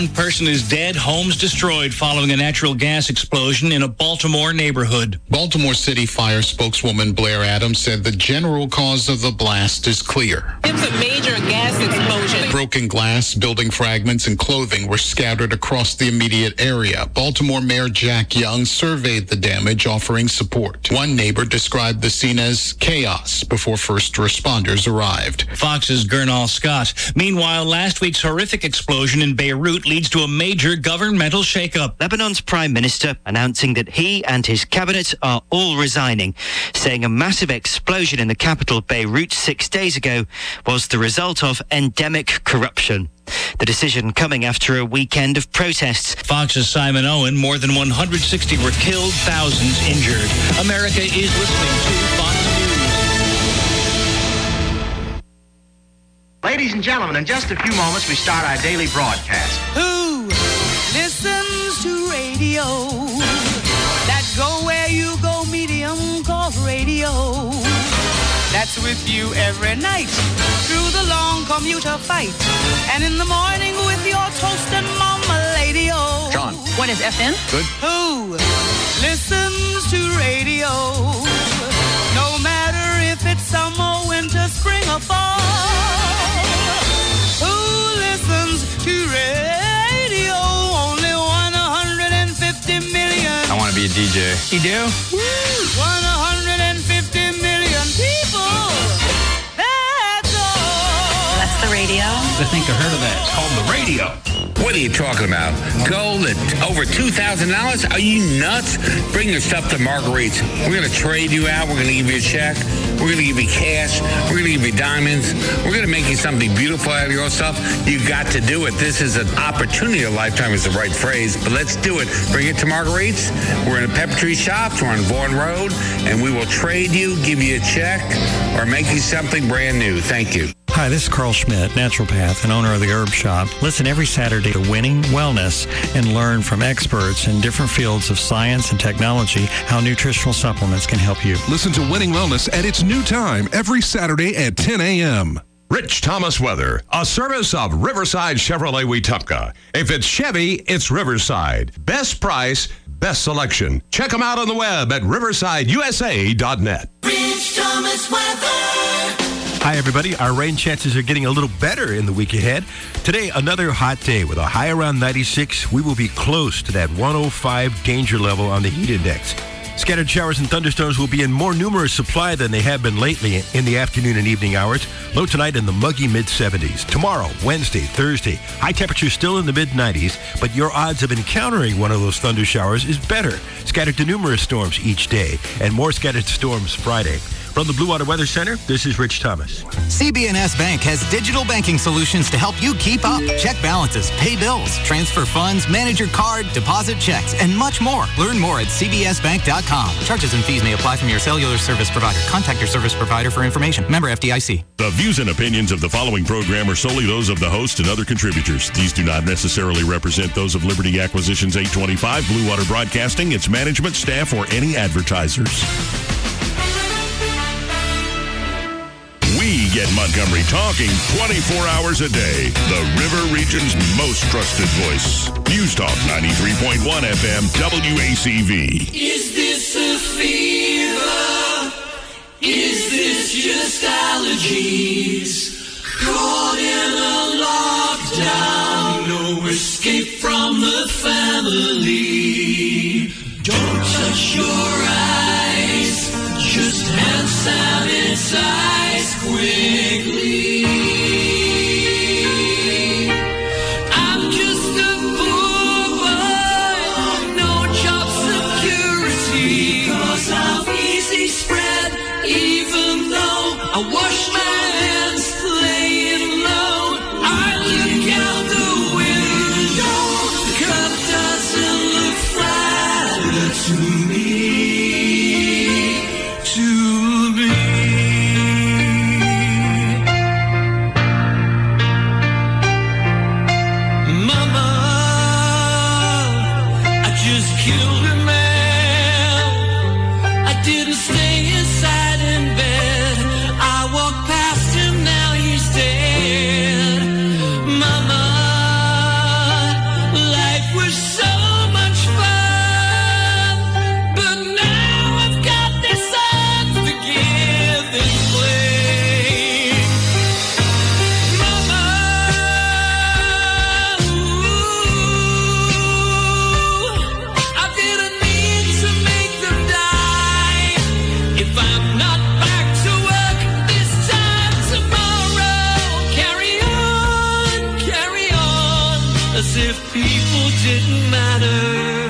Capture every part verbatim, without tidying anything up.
One person is dead, homes destroyed following a natural gas explosion in a Baltimore neighborhood. Baltimore City Fire spokeswoman Blair Adams said the general cause of the blast is clear. It was a major gas explosion. Broken glass, building fragments, and clothing were scattered across the immediate area. Baltimore Mayor Jack Young surveyed the damage, offering support. One neighbor described the scene as chaos before first responders arrived. Fox's Gernal Scott. Meanwhile, last week's horrific explosion in Beirut leads to a major governmental shakeup. Lebanon's prime minister announcing that he and his cabinet are all resigning, saying a massive explosion in the capital Beirut six days ago was the result of endemic corruption. The decision coming after a weekend of protests. Fox's Simon Owen. More than one hundred sixty were killed, thousands injured. America is listening to Fox News. Ladies and gentlemen, in just a few moments, we start our daily broadcast. Who listens to radio? That go where you go medium called radio. That's with you every night through the long commuter fight. And in the morning with your toast and mama lady-o. John. What is F M? Good. Who listens to radio? No matter if it's summer, winter, spring, or fall. Who listens to radio? Only one hundred fifty million. I want to be a D J. You do? one hundred fifty million people. That's all. That's the radio. I think I heard of that. It's called the radio. What are you talking about? Gold at over two thousand dollars? Are you nuts? Bring your stuff to Marguerite's. We're going to trade you out. We're going to give you a check. We're going to give you cash. We're going to give you diamonds. We're going to make you something beautiful out of your stuff. You got to do it. This is an opportunity. A lifetime is the right phrase, but let's do it. Bring it to Marguerite's. We're in a Pepper Tree Shops. We're on Vaughan Road, and we will trade you, give you a check, or make you something brand new. Thank you. Hi, this is Carl Schmidt, naturopath and owner of the Herb Shop. Listen every Saturday to Winning Wellness and learn from experts in different fields of science and technology how nutritional supplements can help you. Listen to Winning Wellness at its new time every Saturday at ten a.m. Rich Thomas Weather, a service of Riverside Chevrolet Wetumpka. If it's Chevy, it's Riverside. Best price, best selection. Check them out on the web at riverside u s a dot net. Rich Thomas Weather. Hi, everybody. Our rain chances are getting a little better in the week ahead. Today, another hot day with a high around ninety-six. We will be close to that one oh five danger level on the heat index. Scattered showers and thunderstorms will be in more numerous supply than they have been lately in the afternoon and evening hours. Low tonight in the muggy mid seventies. Tomorrow, Wednesday, Thursday, high temperatures still in the mid nineties, but your odds of encountering one of those thunder showers is better. Scattered to numerous storms each day, and more scattered storms Friday. From the Blue Water Weather Center, this is Rich Thomas. C B N S Bank has digital banking solutions to help you keep up. Check balances, pay bills, transfer funds, manage your card, deposit checks, and much more. Learn more at c b s bank dot com. Charges and fees may apply from your cellular service provider. Contact your service provider for information. Member F D I C. The views and opinions of the following program are solely those of the host and other contributors. These do not necessarily represent those of Liberty Acquisitions eight twenty-five, Blue Water Broadcasting, its management, staff, or any advertisers. We get Montgomery talking twenty-four hours a day. The River Region's most trusted voice. News Talk ninety-three point one F M W A C V. Is this a fever? Is this just allergies? Caught in a lockdown, no escape from the family. Don't touch your eyes, just hand sanitize quickly. I'm just a poor boy, no job security, 'cause I'm easy spread, even though I wash my hands laying low. I look out the window, the cup doesn't look flatter to me, to me. Mama, I just killed a man. I didn't stay inside in bed. I walked past him, now he's dead. Mama, as if people didn't matter.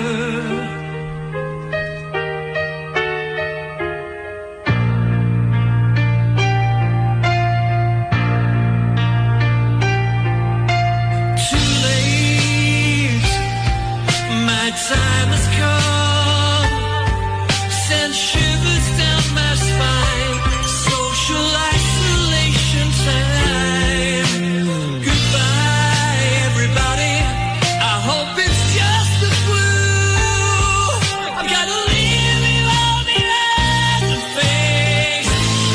Time has come, sent shivers down my spine. Social isolation time. Goodbye, everybody. I hope it's just the flu. I've got to live it all behind the face.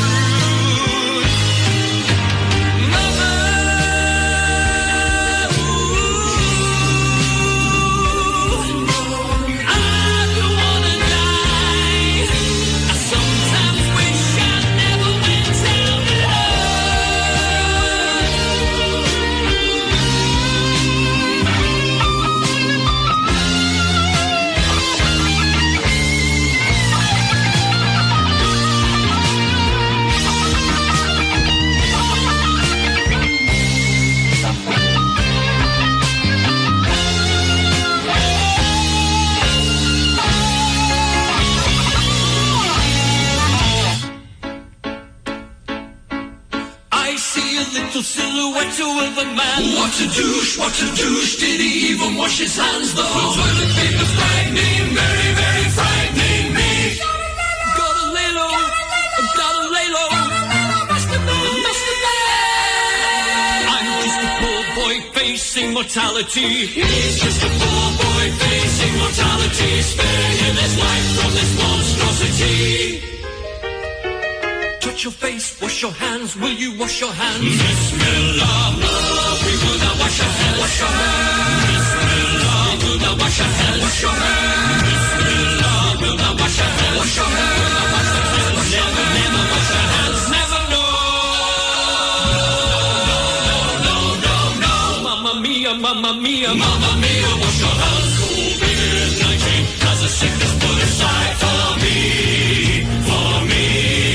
Mama. Silhouette of a man. What a douche, what a douche. Did he even wash his hands though? The toilet paper's frightening, very, very frightening me. Gotta lay low, gotta lay low. Master man, master man. I'm just a poor boy facing mortality. He's just a poor boy facing mortality. Spare him his life from this monstrosity. Touch your face, wash your hands, will you wash your hands? Bismillah, no, we will not wash our hands. Wash your hands. Bismillah, we will not wash our hands. Wash your hands. Bismillah, we will not wash our hands. Wash your hands. Never, never wash our hands. Never, no. No, no, no, no. Mamma mia, mamma mia, mamma mia, wash your hands. COVID nineteen has a sickness put aside for me, for me.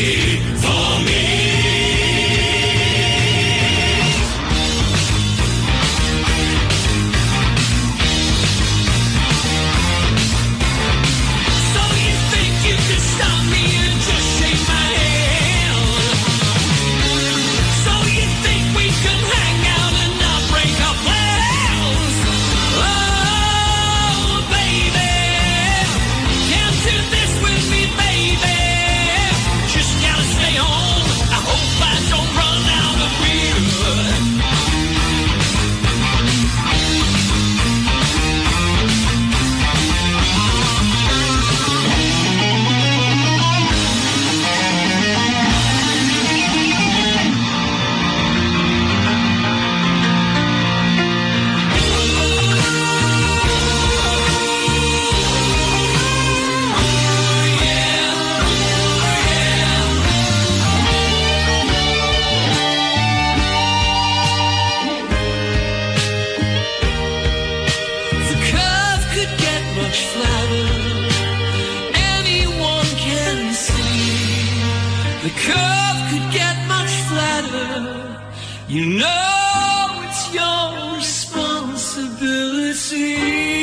You know it's your responsibility.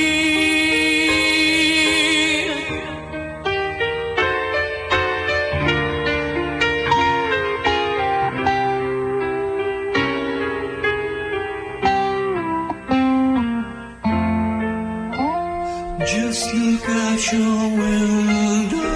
Just look out your window.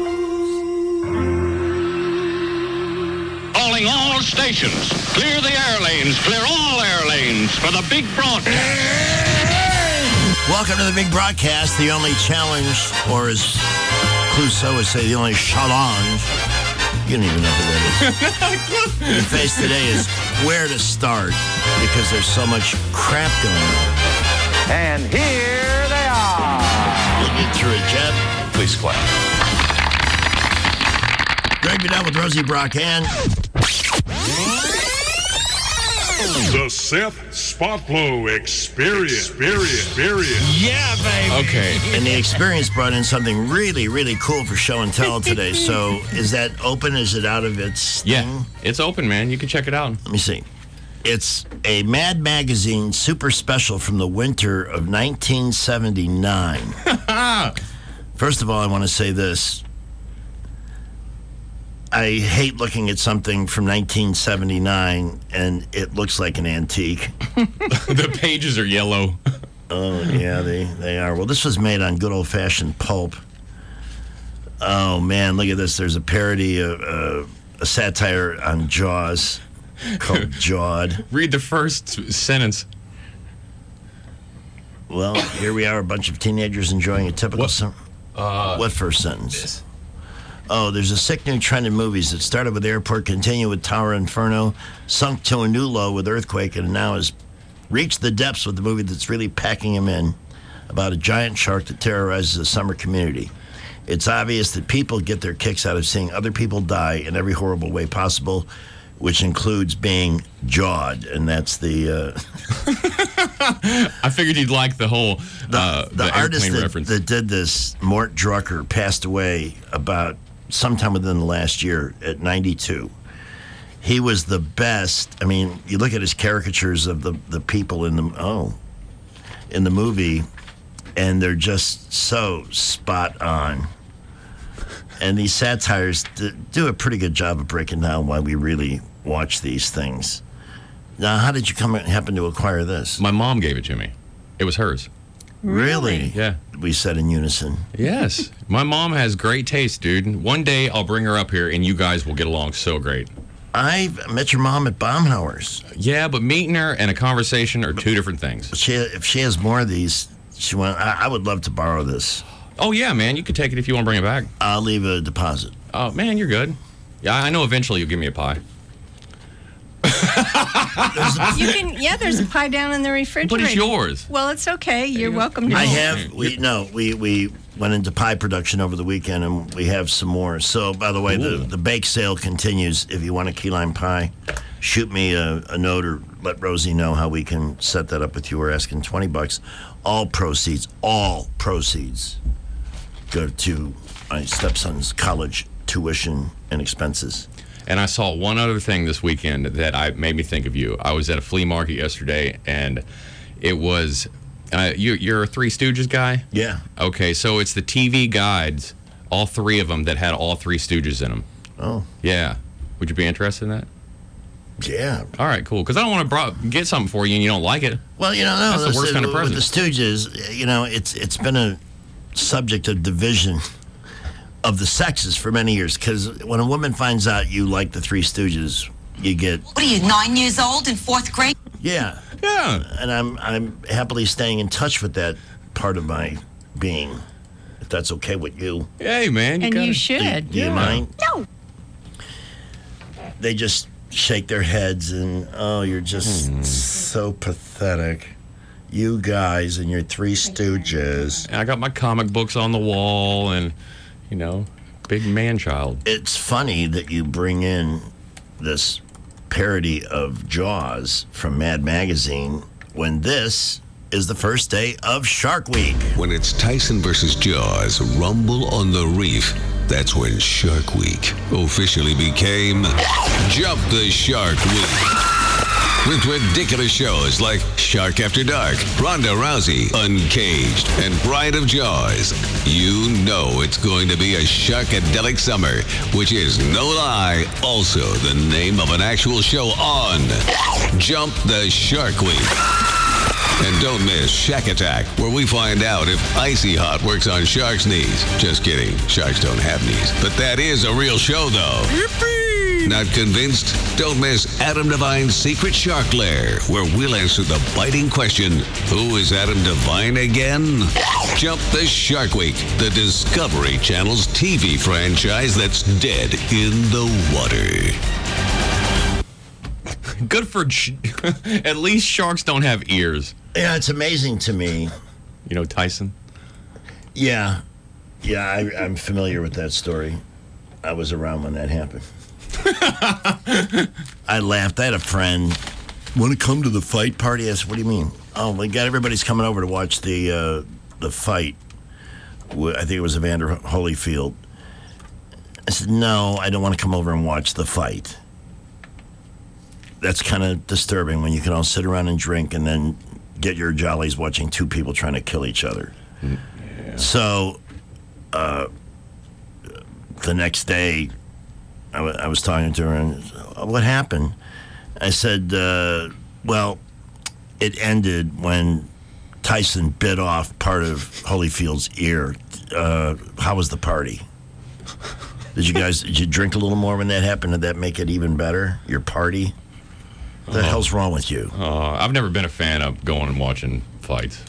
Calling all stations. Clear the air lanes. Clear all air lanes for the big broadcast. Welcome to the big broadcast. The only challenge, or as Clouseau would say, the only challenge. You don't even know who that is. Your face today is where to start because there's so much crap going on. And here they are. We'll get through it, Jeb. Please clap. Greg Bedell with Rosie Brockhan. The Seth Spotlow Experience. Experience. Experience. Yeah, baby. Okay. And the experience brought in something really, really cool for show and tell today. So is that open? Is it out of its Yeah, thing? it's open, man. You can check it out. Let me see. It's a Mad Magazine super special from the winter of nineteen seventy-nine. First of all, I want to say this. I hate looking at something from nineteen seventy-nine and it looks like an antique. The pages are yellow. Oh, yeah, they, they are. Well, this was made on good old-fashioned pulp. Oh, man, look at this. There's a parody, of, uh, a satire on Jaws called Jawed. Read the first sentence. Well, here we are, a bunch of teenagers enjoying a typical... What, sum- uh, what first sentence? This. Oh, there's a sick new trend in movies that started with Airport, continued with Tower Inferno, sunk to a new low with Earthquake, and now has reached the depths with the movie that's really packing him in about a giant shark that terrorizes a summer community. It's obvious that people get their kicks out of seeing other people die in every horrible way possible, which includes being jawed, and that's the... Uh... I figured you'd like the whole uh, the, the, the artist airplane that, reference. that did this, Mort Drucker, passed away about sometime within the last year at ninety-two. He was the best. I mean, you look at his caricatures of the, the people in the oh in the movie, and they're just so spot on. And these satires d- do a pretty good job of breaking down why we really watch these things. Now, how did you come happen to acquire this? My mom gave it to me. It was hers. Really? Yeah. We said in unison. Yes. My mom has great taste, dude. One day I'll bring her up here and you guys will get along so great. I met your mom at Baumhauer's. Yeah, but meeting her and a conversation are two different things. She, if she has more of these, she went, I, I would love to borrow this. Oh, yeah, man. You can take it if you want to bring it back. I'll leave a deposit. Oh, man, you're good. Yeah, I know eventually you'll give me a pie. You can, yeah, there's a pie down in the refrigerator. But it's yours. Well, it's okay. You're welcome to I it. have, we no, we, we went into pie production over the weekend, and we have some more. So, by the way, the, the bake sale continues. If you want a key lime pie, shoot me a, a note or let Rosie know how we can set that up with you. We're asking twenty bucks. All proceeds, all proceeds go to my stepson's college tuition and expenses. And I saw one other thing this weekend that I made me think of you. I was at a flea market yesterday, and it was uh, you, you're a Three Stooges guy? Yeah. Okay, so it's the T V guides, all three of them that had all Three Stooges in them. Oh. Yeah. Would you be interested in that? Yeah. All right, cool. Because I don't want to bro- get something for you and you don't like it. Well, you know, no, that's the worst kind of with present. the Stooges, you know, it's it's been a subject of division of the sexes for many years, because when a woman finds out you like the Three Stooges, you get... What are you, nine years old in fourth grade? Yeah. Yeah. And I'm I'm happily staying in touch with that part of my being, if that's okay with you. Hey, man. You and gotta, you should. Do, do yeah. you mind? No. They just shake their heads and, oh, you're just Hmm. so pathetic. You guys and your Three Stooges. And I got my comic books on the wall and... You know, big man-child. It's funny that you bring in this parody of Jaws from Mad Magazine when this is the first day of Shark Week. When it's Tyson versus Jaws, rumble on the reef, that's when Shark Week officially became Jump the Shark Week. With ridiculous shows like Shark After Dark, Ronda Rousey, Uncaged, and Bride of Jaws, you know it's going to be a sharkadelic summer, which is, no lie, also the name of an actual show on Jump the Shark Week. And don't miss Shack Attack, where we find out if Icy Hot works on sharks' knees. Just kidding, sharks don't have knees. But that is a real show, though. Yippee! Not convinced? Don't miss Adam Devine's Secret Shark Lair, where we'll answer the biting question, who is Adam Devine again? Jump the Shark Week, the Discovery Channel's T V franchise that's dead in the water. Good for... At least sharks don't have ears. Yeah, it's amazing to me. You know Tyson? Yeah. Yeah, I, I'm familiar with that story. I was around when that happened. I laughed. I had a friend. Want to come to the fight party? I said, what do you mean? Oh, we got everybody's coming over to watch the uh, the fight. I think it was Evander Holyfield. I said, no, I don't want to come over and watch the fight. that's kind of disturbing when you can all sit around and drink and then get your jollies watching two people trying to kill each other. Yeah. So, uh, the next day, I, w- I was talking to her, and what happened? I said, uh, well, it ended when Tyson bit off part of Holyfield's ear. Uh, how was the party? Did you guys, did you drink a little more when that happened? Did that make it even better, your party? What the Oh. hell's wrong with you? Uh, I've never been a fan of going and watching fights.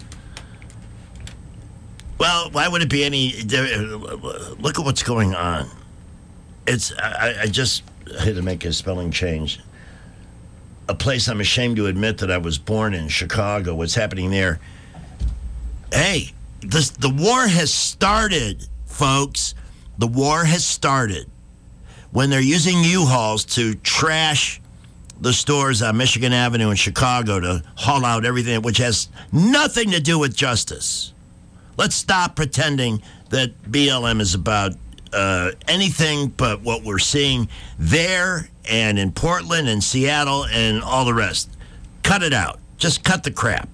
Well, why would it be any? Look at what's going on. It's I, I just had to make a spelling change. A place I'm ashamed to admit that I was born in, Chicago. What's happening there? Hey, this the war has started, folks. The war has started when they're using U-Hauls to trash the stores on Michigan Avenue in Chicago to haul out everything, which has nothing to do with justice. Let's stop pretending that B L M is about uh, anything but what we're seeing there and in Portland and Seattle and all the rest. Cut it out. Just cut the crap.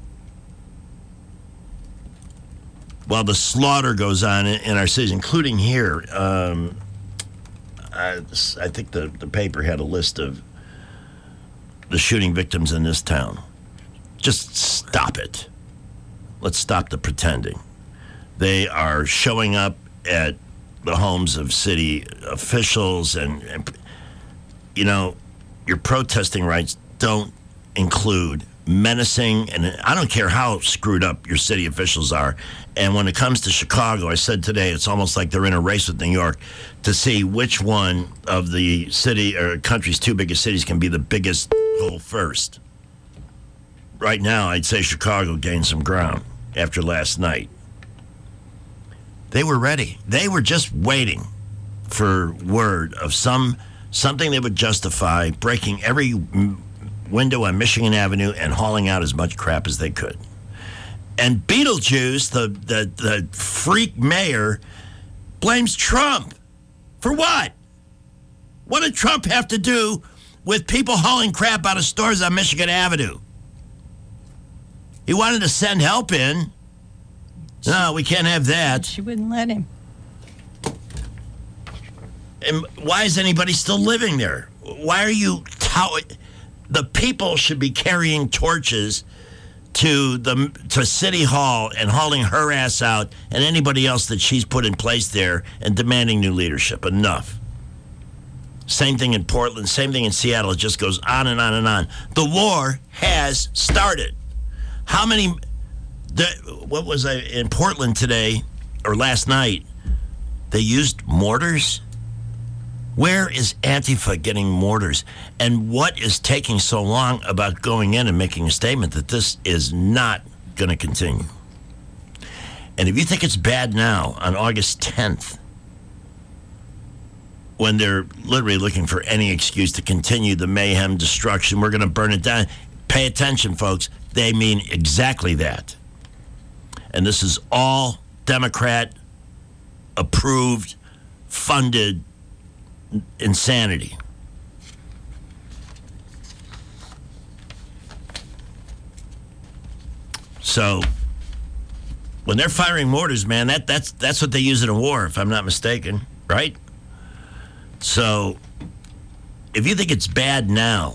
While the slaughter goes on in, in our cities, including here, um, I, I think the, the paper had a list of the shooting victims in this town. Just stop it. Let's stop the pretending. They are showing up at the homes of city officials, and, and you know, your protesting rights don't include menacing, and I don't care how screwed up your city officials are. And when it comes to Chicago, I said today, it's almost like they're in a race with New York to see which one of the city or country's two biggest cities can be the biggest hole first. Right now, I'd say Chicago gained some ground after last night. They were ready. They were just waiting for word of some something that would justify breaking every window on Michigan Avenue and hauling out as much crap as they could. And Beetlejuice, the, the, the freak mayor, blames Trump. For what? What did Trump have to do with people hauling crap out of stores on Michigan Avenue? He wanted to send help in. No, we can't have that. She wouldn't let him. And why is anybody still living there? Why are you... Tow- the people should be carrying torches to the to City Hall and hauling her ass out and anybody else that she's put in place there and demanding new leadership. Enough. Same thing in Portland, same thing in Seattle. It just goes on and on and on. The war has started. How many... The, what was I in Portland today or last night? They used mortars. Where is Antifa getting mortars? And what is taking so long about going in and making a statement that this is not going to continue? And if you think it's bad now on August tenth, when they're literally looking for any excuse to continue the mayhem, destruction, we're going to burn it down. Pay attention, folks. They mean exactly that. And this is all Democrat approved, funded insanity. So when they're firing mortars, man, that that's that's what they use in a war, if I'm not mistaken, right? So if you think it's bad now,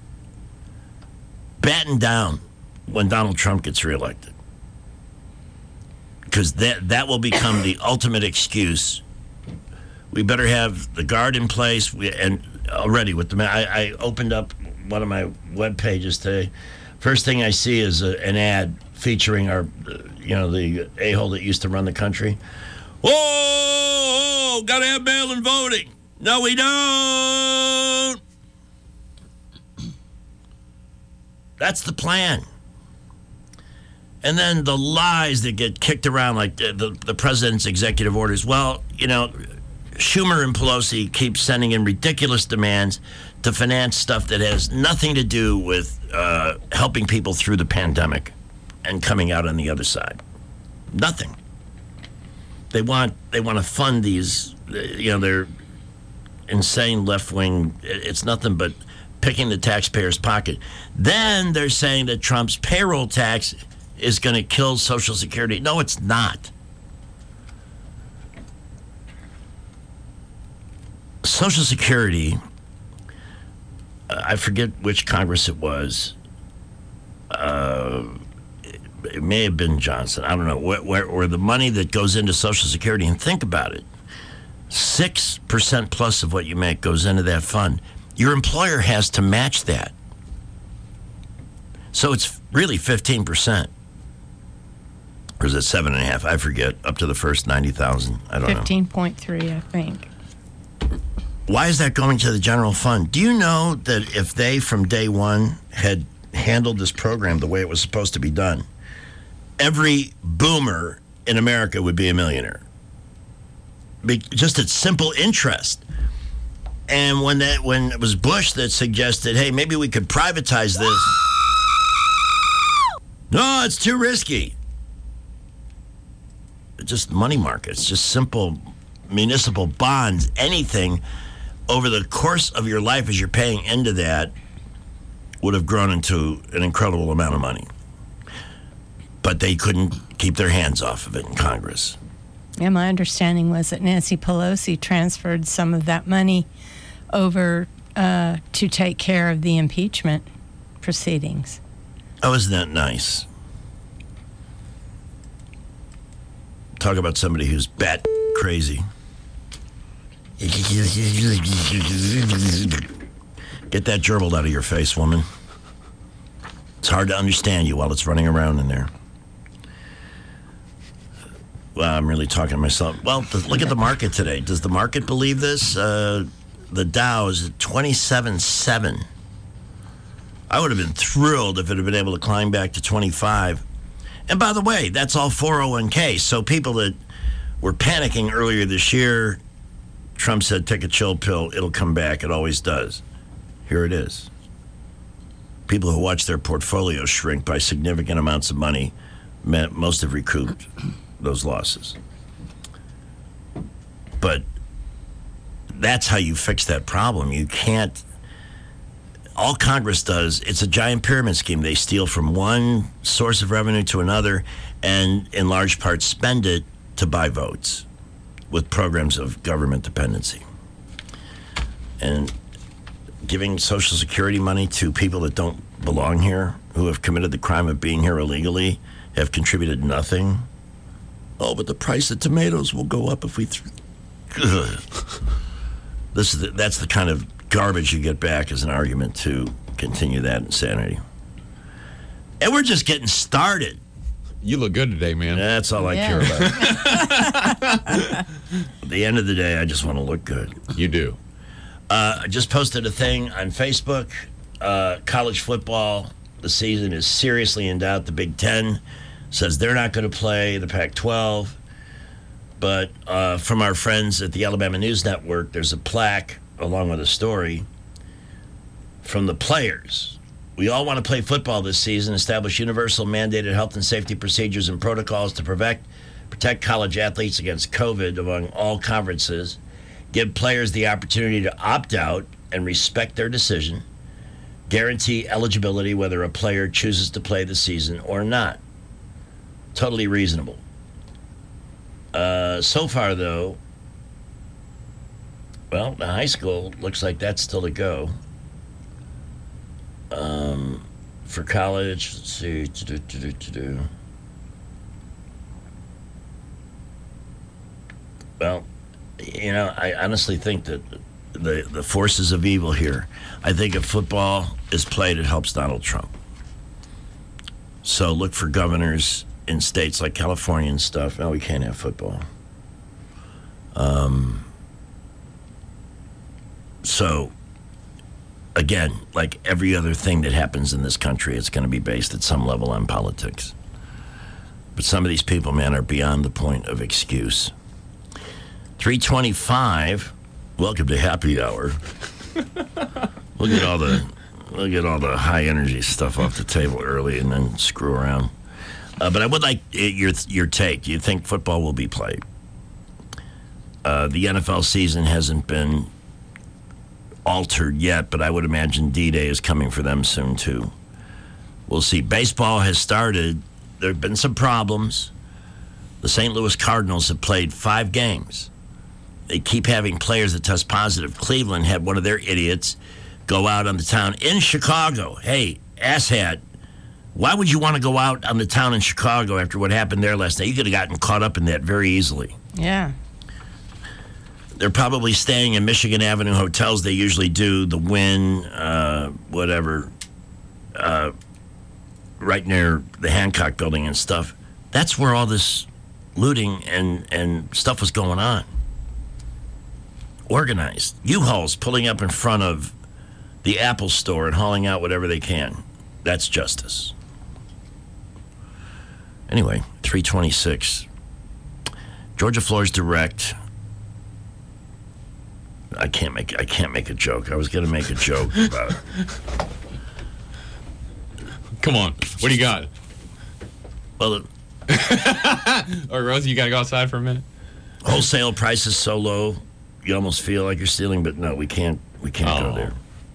batten down when Donald Trump gets reelected. Because that that will become the ultimate excuse. We better have the guard in place. We, and already with the I, I opened up one of my web pages today. First thing I see is a, an ad featuring our, you know, the a-hole that used to run the country. Whoa, gotta have mail-in voting. No, we don't. That's the plan. And then the lies that get kicked around, like the, the, the president's executive orders. Well, you know, Schumer and Pelosi keep sending in ridiculous demands to finance stuff that has nothing to do with uh, helping people through the pandemic and coming out on the other side. Nothing. They want they want to fund these, you know, their insane left wing. It's nothing but picking the taxpayer's pocket. Then they're saying that Trump's payroll tax is going to kill Social Security. No, it's not. Social Security, uh, I forget which Congress it was. Uh, it, it may have been Johnson. I don't know. Where, where, where the money that goes into Social Security, and think about it, six percent plus of what you make goes into that fund. Your employer has to match that. So it's really fifteen percent. Or is it seven and a half? I forget. Up to the first ninety thousand. I don't know. fifteen point three, I think. Why is that going to the general fund? Do you know that if they, from day one, had handled this program the way it was supposed to be done, every boomer in America would be a millionaire? Be, just at simple interest. And when that when it was Bush that suggested, hey, maybe we could privatize this. No, it's too risky. Just money markets, just simple municipal bonds, anything over the course of your life as you're paying into that would have grown into an incredible amount of money. But they couldn't keep their hands off of it in Congress. Yeah, my understanding was that Nancy Pelosi transferred some of that money over uh, to take care of the impeachment proceedings. Oh, isn't that nice? Talk about somebody who's bat crazy. Get that gerbil out of your face, woman. It's hard to understand you while it's running around in there. Well, I'm really talking to myself. Well, look at the market today. Does the market believe this? Uh, the Dow is at twenty-seven seven. I would have been thrilled if it had been able to climb back to twenty-five. And by the way, that's all four oh one k. So people that were panicking earlier this year, Trump said, take a chill pill. It'll come back. It always does. Here it is. People who watch their portfolios shrink by significant amounts of money, most have recouped those losses. But that's how you fix that problem. You can't. All Congress does, it's a giant pyramid scheme. They steal from one source of revenue to another and in large part spend it to buy votes with programs of government dependency. And giving Social Security money to people that don't belong here, who have committed the crime of being here illegally, have contributed nothing. Oh, but the price of tomatoes will go up if we... Th- this is the, that's the kind of garbage you get back as an argument to continue that insanity. And we're just getting started. You look good today, man. That's all I Yeah. care about. At the end of the day, I just want to look good. You do. Uh, I just posted a thing on Facebook. Uh, college football, the season is seriously in doubt. The Big Ten says they're not going to play the Pac twelve. But uh, from our friends at the Alabama News Network, there's a plaque along with a story from the players. We all want to play football this season, establish universal mandated health and safety procedures and protocols to protect, protect college athletes against COVID among all conferences, give players the opportunity to opt out and respect their decision, guarantee eligibility whether a player chooses to play the season or not. Totally reasonable. Uh, so far, though, well, the high school looks like that's still to go. Um, for college, let's see. To-do, to-do, to-do. Well, you know, I honestly think that the, the forces of evil here, I think if football is played, it helps Donald Trump. So look for governors in states like California and stuff. No, we can't have football. Um, so, again, like every other thing that happens in this country, it's going to be based at some level on politics. But some of these people, man, are beyond the point of excuse. three twenty-five, welcome to Happy Hour. We'll get all the, we'll get all the high energy stuff off the table early and then screw around. Uh, but I would like your your take. Do you think football will be played? Uh, the N F L season hasn't been altered yet, but I would imagine D-Day is coming for them soon, too. We'll see. Baseball has started. There have been some problems. The Saint Louis Cardinals have played five games. They keep having players that test positive. Cleveland had one of their idiots go out on the town in Chicago. Hey, asshat, why would you want to go out on the town in Chicago after what happened there last night? You could have gotten caught up in that very easily. Yeah. They're probably staying in Michigan Avenue hotels. They usually do the Wynn, uh, whatever, uh, right near the Hancock building and stuff. That's where all this looting and, and stuff was going on. Organized. U-Hauls pulling up in front of the Apple store and hauling out whatever they can. That's justice. Anyway, three twenty-six. Georgia Floors Direct. I can't make I can't make a joke. I was going to make a joke about it. Come on. What do you got? Well, or Rosie, you got to go outside for a minute? Wholesale prices so low, you almost feel like you're stealing, but no, we can't we can't Oh. go there.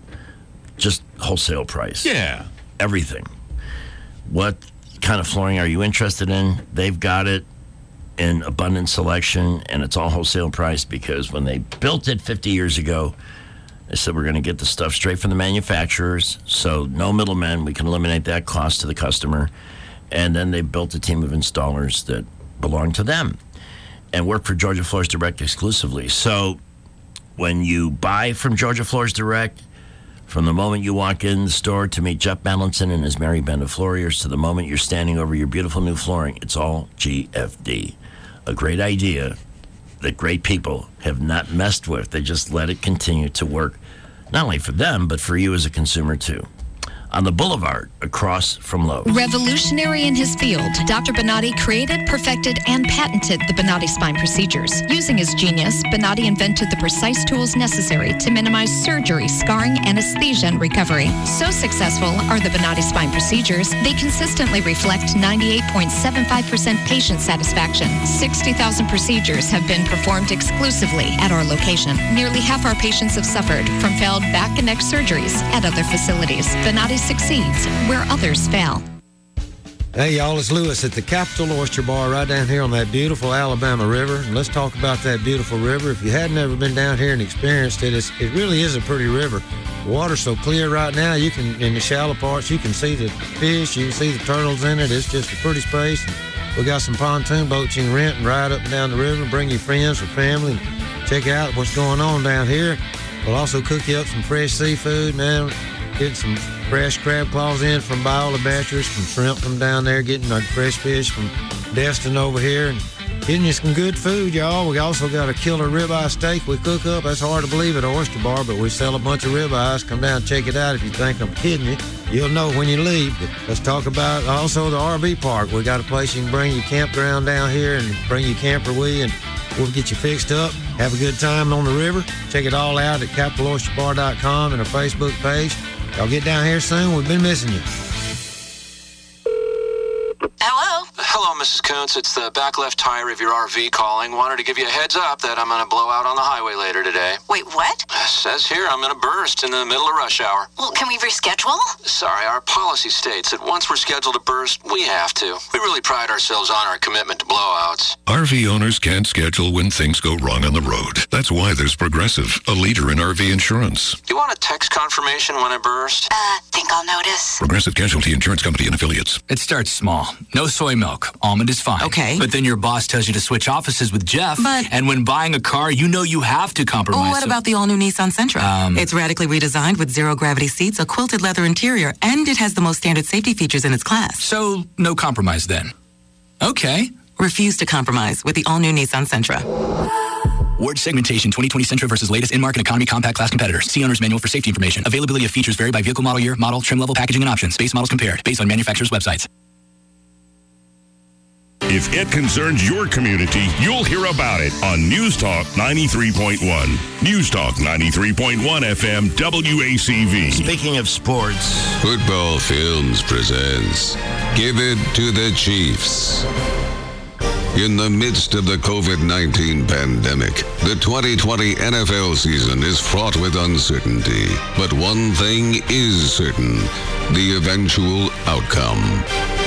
Just wholesale price. Yeah. Everything. What kind of flooring are you interested in? They've got it in abundant selection, and it's all wholesale price because when they built it fifty years ago, they said we're going to get the stuff straight from the manufacturers, so no middlemen. We can eliminate that cost to the customer. And then they built a team of installers that belong to them and work for Georgia Floors Direct exclusively. So when you buy from Georgia Floors Direct, from the moment you walk in the store to meet Jeff Melanson and his merry band of floriers to the moment you're standing over your beautiful new flooring, it's all G F D. A great idea that great people have not messed with. They just let it continue to work, not only for them, but for you as a consumer, too. On the boulevard across from Lowe's. Revolutionary in his field, Doctor Bonatti created, perfected, and patented the Bonatti spine procedures. Using his genius, Bonatti invented the precise tools necessary to minimize surgery, scarring, anesthesia, and recovery. So successful are the Bonatti spine procedures, they consistently reflect ninety-eight point seven five percent patient satisfaction. sixty thousand procedures have been performed exclusively at our location. Nearly half our patients have suffered from failed back and neck surgeries at other facilities. Bonatti succeeds where others fail. Hey, y'all, it's Lewis at the Capitol Oyster Bar right down here on that beautiful Alabama River. And let's talk about that beautiful river. If you hadn't ever been down here and experienced it, it's, it really is a pretty river. The water's so clear right now, you can, in the shallow parts, you can see the fish, you can see the turtles in it. It's just a pretty space. And we got some pontoon boats you can rent and ride up and down the river, bring your friends or family, and check out what's going on down here. We'll also cook you up some fresh seafood, man. Get some fresh crab claws in from Biola Batchers, from shrimp from down there, getting our fresh fish from Destin over here, and getting you some good food, y'all. We also got a killer ribeye steak we cook up. That's hard to believe at Oyster Bar, but we sell a bunch of ribeyes. Come down and check it out if you think I'm kidding you. You'll know when you leave. But let's talk about also the R V park. We got a place you can bring your campground down here and bring your camper with you, and we'll get you fixed up. Have a good time on the river. Check it all out at capital oyster bar dot com and our Facebook page. Y'all get down here soon. We've been missing you. Hello? Hello, Missus Kuntz. It's the back left tire of your R V calling. Wanted to give you a heads up that I'm going to blow out on the highway later today. Wait, what? Says here I'm going to burst in the middle of rush hour. Well, can we reschedule? Sorry, our policy states that once we're scheduled to burst, we have to. We really pride ourselves on our commitment to blowouts. R V owners can't schedule when things go wrong on the road. That's why there's Progressive, a leader in R V insurance. Do you want a text confirmation when I burst? Uh, think I'll notice. Progressive Casualty Insurance Company and Affiliates. It starts small. No soy milk. Almond is fine. Okay. But then your boss tells you to switch offices with Jeff. But- And when buying a car, you know you have to compromise. Well, what so- about the all-new Nissan Sentra? Um, it's radically redesigned with zero-gravity seats, a quilted leather interior, and it has the most standard safety features in its class. So, no compromise then. Okay. Refuse to compromise with the all-new Nissan Sentra. Ward segmentation twenty twenty Sentra versus latest in-market economy compact class competitors. See owner's manual for safety information. Availability of features vary by vehicle model year, model, trim level, packaging, and options. Base models compared based on manufacturer's websites. If it concerns your community, you'll hear about it on News Talk ninety-three point one. News Talk ninety-three point one F M W A C V. Speaking of sports, Football Films presents Give It to the Chiefs. In the midst of the COVID nineteen pandemic, the twenty twenty N F L season is fraught with uncertainty. But one thing is certain, the eventual outcome.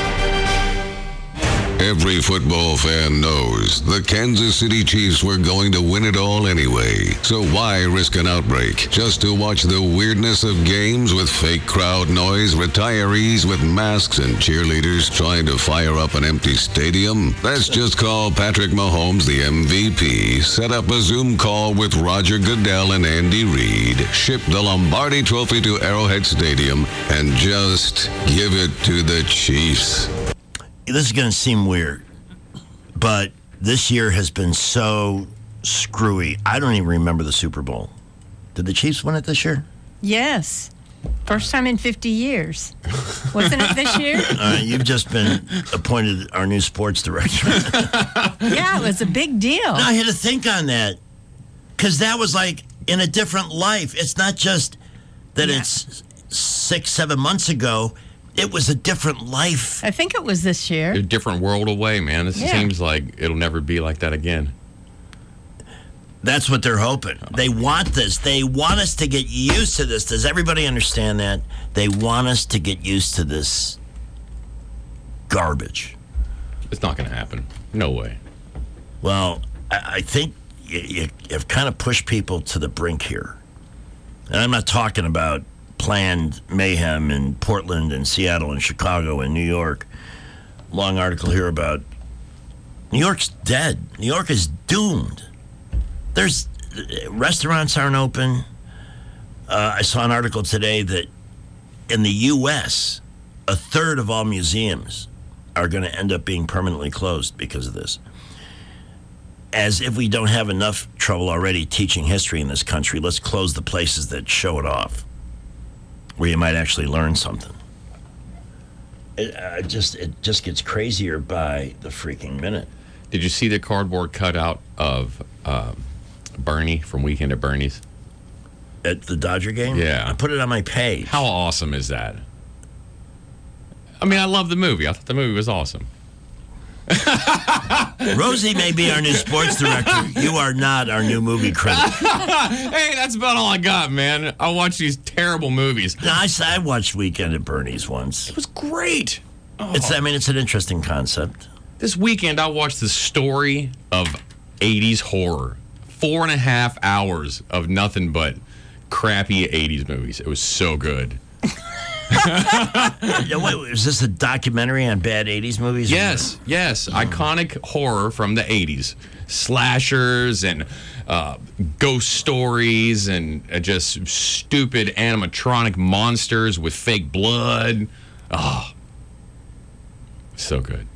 Every football fan knows the Kansas City Chiefs were going to win it all anyway. So why risk an outbreak just to watch the weirdness of games with fake crowd noise, retirees with masks, and cheerleaders trying to fire up an empty stadium? Let's just call Patrick Mahomes the M V P, set up a Zoom call with Roger Goodell and Andy Reid, ship the Lombardi Trophy to Arrowhead Stadium, and just give it to the Chiefs. This is going to seem weird, but this year has been so screwy. I don't even remember the Super Bowl. Did the Chiefs win it this year? Yes. First time in fifty years. Wasn't it this year? All right, you've just been appointed our new sports director. Yeah, it was a big deal. No, I had to think on that because that was like in a different life. It's not just that yeah. it's six, seven months ago. It was a different life. I think it was this year. A different world away, man. This yeah. seems like it'll never be like that again. That's what they're hoping. They want this. They want us to get used to this. Does everybody understand that? They want us to get used to this garbage. It's not going to happen. No way. Well, I, I think you, you, you've kind of pushed people to the brink here. And I'm not talking about planned mayhem in Portland and Seattle and Chicago and New York. Long article here about New York's dead. New York is doomed. There's restaurants aren't open. Uh, I saw an article today that in the U S, a third of all museums are going to end up being permanently closed because of this. As if we don't have enough trouble already teaching history in this country, let's close the places that show it off, where you might actually learn something. It uh, just it just gets crazier by the freaking minute. Did you see the cardboard cutout of um, Bernie from Weekend at Bernie's? At the Dodger game? Yeah. I put it on my page. How awesome is that? I mean, I love the movie. I thought the movie was awesome. Rosie may be our new sports director. You are not our new movie critic. Hey, that's about all I got, man. I watch these terrible movies. No, I, I watched Weekend at Bernie's once. It was great. Oh. It's. I mean, it's an interesting concept. This weekend, I watched the story of eighties horror. Four and a half hours of nothing but crappy eighties movies. It was so good. Wait, is this a documentary on bad eighties movies? Yes, yes. Oh. Iconic horror from the eighties. Slashers and uh, ghost stories and uh, just stupid animatronic monsters with fake blood. Oh, so good.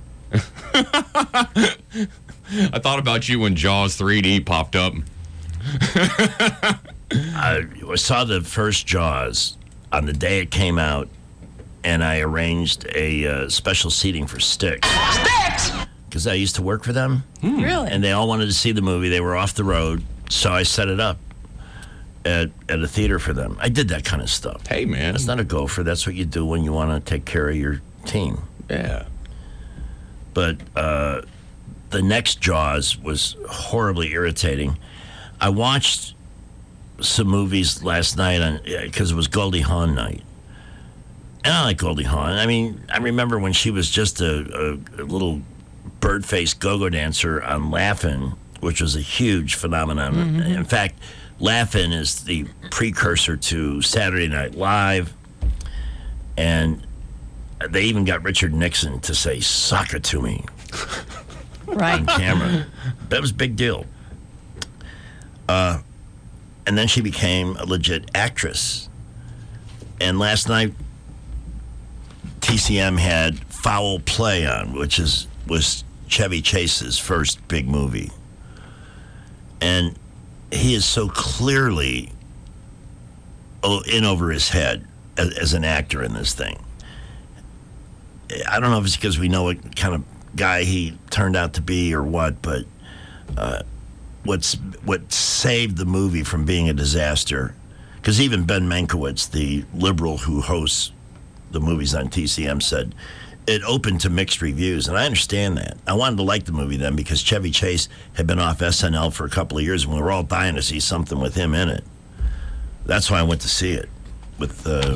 I thought about you when Jaws three D popped up. I saw the first Jaws on the day it came out, and I arranged a uh, special seating for Styx. Styx! Because I used to work for them. Hmm. Really? And they all wanted to see the movie. They were off the road, so I set it up at, at a theater for them. I did that kind of stuff. Hey, man. That's not a gopher. That's what you do when you want to take care of your team. Yeah. But uh, the next Jaws was horribly irritating. I watched some movies last night because it was Goldie Hawn night. And I like Goldie Hawn. I mean, I remember when she was just a, a, a little bird-faced go-go dancer on Laugh-In, which was a huge phenomenon. Mm-hmm. In fact, Laugh-In is the precursor to Saturday Night Live. And they even got Richard Nixon to say, "Suck it to me." Right. On camera. That was a big deal. Uh, and then she became a legit actress. And last night, T C M had Foul Play on, which is was Chevy Chase's first big movie. And he is so clearly in over his head as, as an actor in this thing. I don't know if it's because we know what kind of guy he turned out to be or what, but uh, what's what saved the movie from being a disaster, because even Ben Mankiewicz, the liberal who hosts the movies on T C M, said it opened to mixed reviews, and I understand that. I wanted to like the movie then because Chevy Chase had been off S N L for a couple of years, and we were all dying to see something with him in it. That's why I went to see it with uh,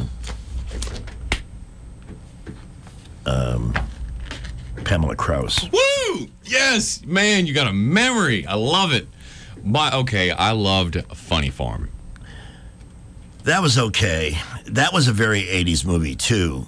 um, Pamela Krause. Woo! Yes, man, you got a memory. I love it. My okay, I loved Funny Farm. That was okay. That was a very eighties movie too.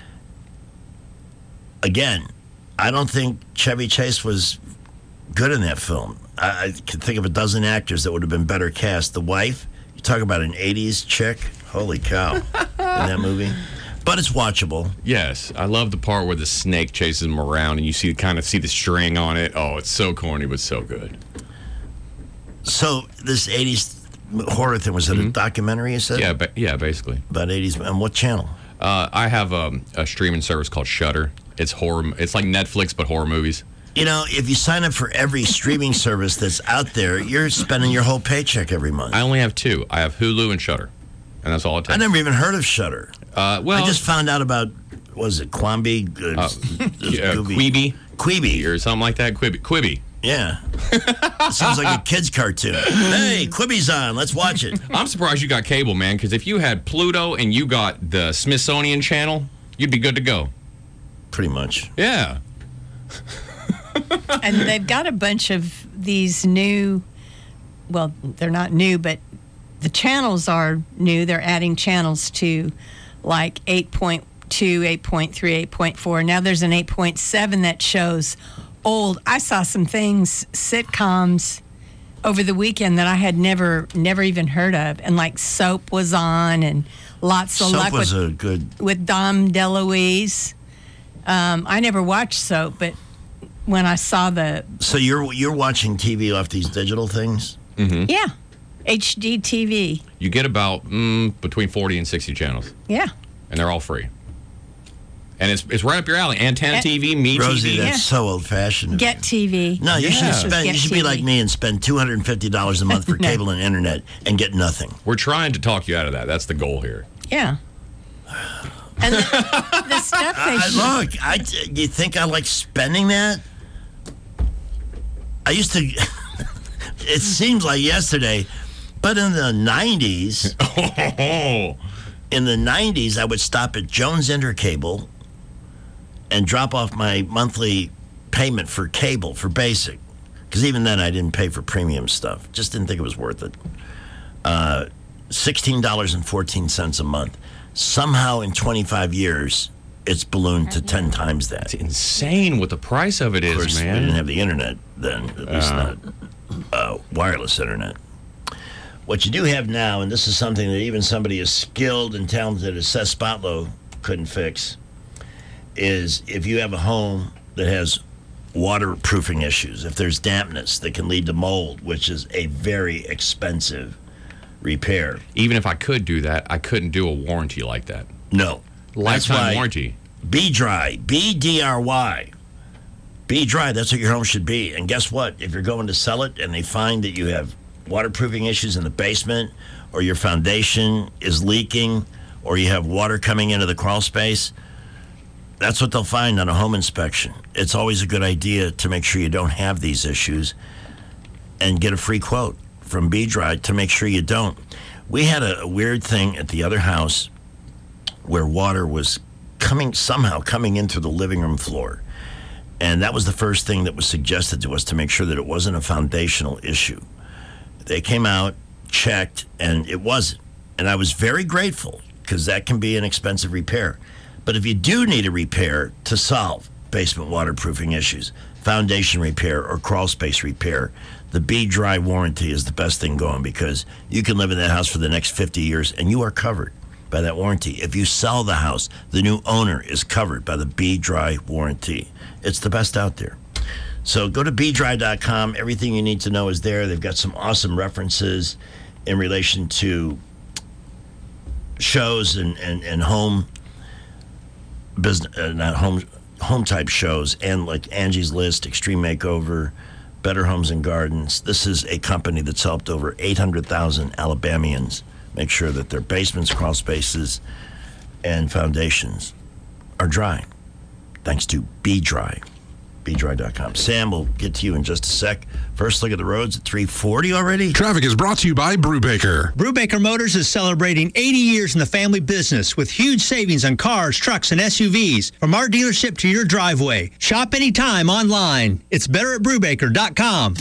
Again, I don't think Chevy Chase was good in that film. I, I can think of a dozen actors that would have been better cast. The wife, you talk about an eighties chick, holy cow, in that movie. But it's watchable. Yes, I love the part where the snake chases him around and you see kind of see the string on it. Oh, it's so corny but so good. So this eighties horror thing, was it mm-hmm. a documentary, you said? Yeah, ba- yeah, basically. About eighties, and what channel? Uh, I have um, a streaming service called Shudder. It's horror. It's like Netflix, but horror movies. You know, if you sign up for every streaming service that's out there, you're spending your whole paycheck every month. I only have two. I have Hulu and Shudder, and that's all it takes. I never even heard of Shudder. Uh, well, I just found out about, what was it, Quambi? Uh, uh, Quibi? Quibi. Or something like that. Quibi. Quibi. Yeah. Sounds like a kid's cartoon. Hey, Quibi's on. Let's watch it. I'm surprised you got cable, man, because if you had Pluto and you got the Smithsonian Channel, you'd be good to go. Pretty much. Yeah. And they've got a bunch of these new, well, they're not new, but the channels are new. They're adding channels to like eight point two, eight point three, eight point four. Now there's an eight point seven that shows old. I saw some things, sitcoms, over the weekend that I had never never even heard of. And like Soap was on, and Lots of Soap Luck was with, a good... with Dom DeLuise. Um, I never watched Soap, but when I saw the... So you're you're watching T V off these digital things? Mm-hmm. Yeah. H D T V. You get about mm, between forty and sixty channels. Yeah. And they're all free. And it's it's right up your alley. Antenna At, T V, Me Rosie, T V. that's Yeah. so old-fashioned. Get T V. No, you Yeah. should spend. Get You should be T V. like me and spend two hundred and fifty dollars a month for No. cable and internet and get nothing. We're trying to talk you out of that. That's the goal here. Yeah. And the, the stuff they I, look, I you think I like spending that? I used to. It seems like yesterday, but in the nineties, Oh, in the nineties, I would stop at Jones Intercable and drop off my monthly payment for cable for basic, because even then I didn't pay for premium stuff. Just didn't think it was worth it. Uh, sixteen dollars and fourteen cents a month. Somehow in twenty-five years, it's ballooned to ten times that. it's insane what the price of it Of is, course, man. we didn't have the internet then, at least Uh. not uh, wireless internet. What you do have now, and this is something that even somebody as skilled and talented as Seth Spotlow couldn't fix, is if you have a home that has waterproofing issues, if there's dampness that can lead to mold, which is a very expensive repair. Even if I could do that, I couldn't do a warranty like that. No. That's Lifetime why warranty. Be Dry, B D R Y. Be Dry, that's what your home should be. And guess what? If you're going to sell it and they find that you have waterproofing issues in the basement, or your foundation is leaking, or you have water coming into the crawl space, that's what they'll find on a home inspection. It's always a good idea to make sure you don't have these issues and get a free quote from Be Dry to make sure you don't. We had a, a weird thing at the other house where water was coming, somehow coming into the living room floor. And that was the first thing that was suggested to us to make sure that it wasn't a foundational issue. They came out, checked, and it wasn't. And I was very grateful, because that can be an expensive repair. But if you do need a repair to solve basement waterproofing issues, foundation repair or crawl space repair, the Be Dry warranty is the best thing going, because you can live in that house for the next fifty years and you are covered by that warranty. If you sell the house, the new owner is covered by the Be Dry warranty. It's the best out there. So go to be dry dot com. Everything you need to know is there. They've got some awesome references in relation to shows and, and, and home business, uh, not home home type shows, and like Angie's List, Extreme Makeover, Better Homes and Gardens. This is a company that's helped over eight hundred thousand Alabamians make sure that their basements, crawl spaces, and foundations are dry. thanks to Be Dry. be dry dot com. Sam, we'll get to you in just a sec. First look at the roads at three forty already. Traffic is brought to you by Brubaker. Brubaker Motors is celebrating eighty years in the family business with huge savings on cars, trucks, and S U Vs. From our dealership to your driveway. Shop anytime online. It's better at brubaker dot com.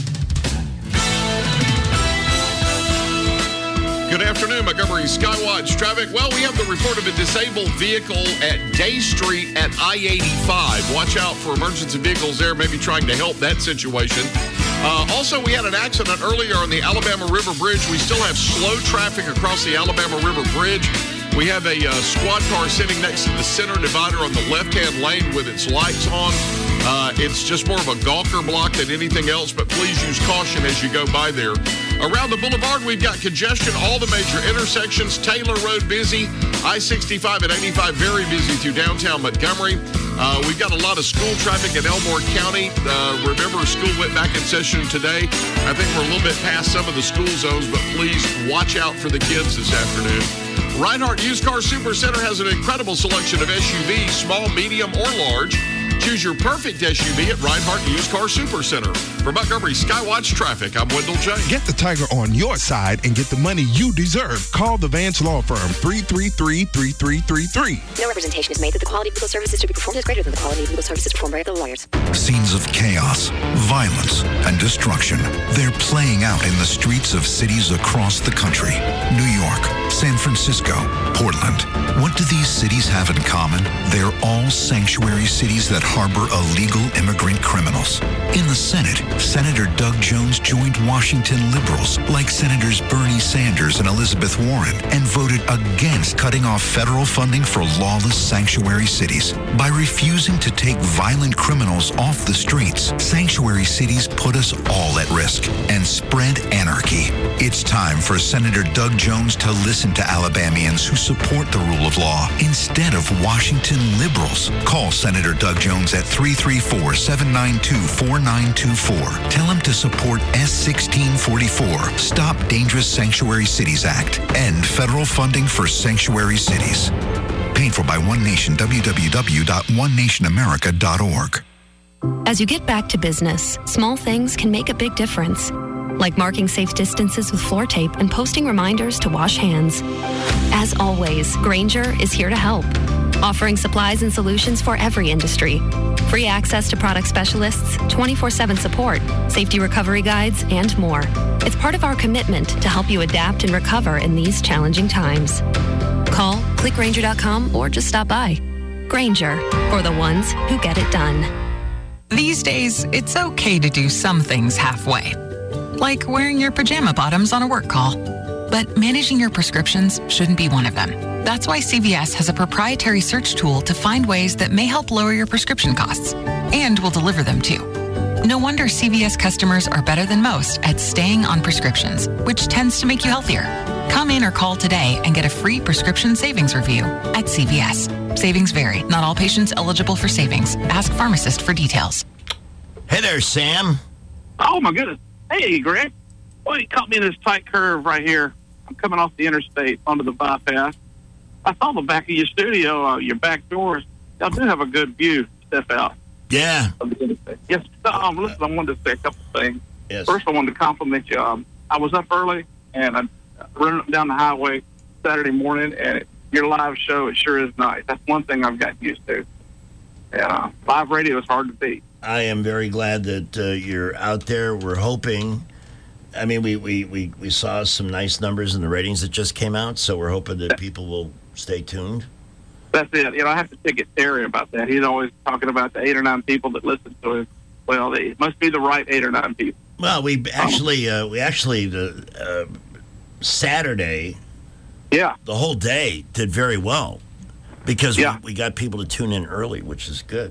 Good afternoon, Montgomery Skywatch traffic. Well, we have the report of a disabled vehicle at Day Street at I eighty-five. Watch out for emergency vehicles there, maybe trying to help that situation. Uh, also, we had an accident earlier on the Alabama River Bridge. We still have slow traffic across the Alabama River Bridge. We have a uh, squad car sitting next to the center divider on the left-hand lane with its lights on. Uh, it's just more of a gawker block than anything else, but please use caution as you go by there. Around the boulevard, we've got congestion, all the major intersections. Taylor Road busy, I sixty-five and eighty-five very busy through downtown Montgomery. Uh, we've got a lot of school traffic in Elmore County. Uh, remember, school went back in session today. I think we're a little bit past some of the school zones, but please watch out for the kids this afternoon. Reinhardt Used Car Super Center has an incredible selection of S U Vs, small, medium, or large. Choose your perfect S U V at Reinhardt Used Car Super Center. For Montgomery Skywatch Traffic, I'm Wendell James. Get the Tiger on your side and get the money you deserve. Call the Vance Law Firm, three three three, three three three three. No representation is made that the quality of legal services to be performed is greater than the quality of legal services performed by other lawyers. Scenes of chaos, violence, and destruction. They're playing out in the streets of cities across the country. New York, San Francisco, Portland. What do these cities have in common? They're all sanctuary cities that harbor illegal immigrant criminals. In the Senate, Senator Doug Jones joined Washington liberals like Senators Bernie Sanders and Elizabeth Warren and voted against cutting off federal funding for lawless sanctuary cities. By refusing to take violent criminals off the streets, sanctuary cities put us all at risk and spread anarchy. It's time for Senator Doug Jones to listen to Alabamians who support the rule of law instead of Washington liberals. Call Senator Doug Jones at three three four, seven nine two, four nine two four. Tell him to support S sixteen forty-four, Stop Dangerous Sanctuary Cities Act, end federal funding for sanctuary cities. Paid for by One Nation, w w w dot one nation america dot org. As you get back to business, small things can make a big difference. Like marking safe distances with floor tape and posting reminders to wash hands. As always, Grainger is here to help, offering supplies and solutions for every industry. Free access to product specialists, twenty-four seven support, safety recovery guides, and more. It's part of our commitment to help you adapt and recover in these challenging times. Call, click Grainger dot com, or just stop by. Grainger, for the ones who get it done. These days, it's okay to do some things halfway. Like wearing your pajama bottoms on a work call. But managing your prescriptions shouldn't be one of them. That's why C V S has a proprietary search tool to find ways that may help lower your prescription costs, and will deliver them too. No wonder C V S customers are better than most at staying on prescriptions, which tends to make you healthier. Come in or call today and get a free prescription savings review at C V S. Savings vary. Not all patients eligible for savings. Ask pharmacist for details. Hey there, Sam. Oh, my goodness. Hey, Greg. Well, you caught me in this tight curve right here. I'm coming off the interstate onto the bypass. I saw the back of your studio, uh, your back doors. Y'all do have a good view. Step out. Yeah. Yes. Um, listen, I wanted to say a couple of things. Yes. First, I wanted to compliment you. Um, I was up early, and I ran up down the highway Saturday morning, and it, your live show, it sure is nice. That's one thing I've gotten used to. Yeah, live radio is hard to beat. I am very glad that uh, you're out there. We're hoping. I mean, we, we, we, we saw some nice numbers in the ratings that just came out, so we're hoping that people will stay tuned. That's it. You know, I have to ticket Terry about that. He's always talking about the eight or nine people that listen to him. Well, it must be the right eight or nine people. Well, we actually, uh, we actually, the uh, Saturday, yeah, the whole day did very well because yeah. we, we got people to tune in early, which is good.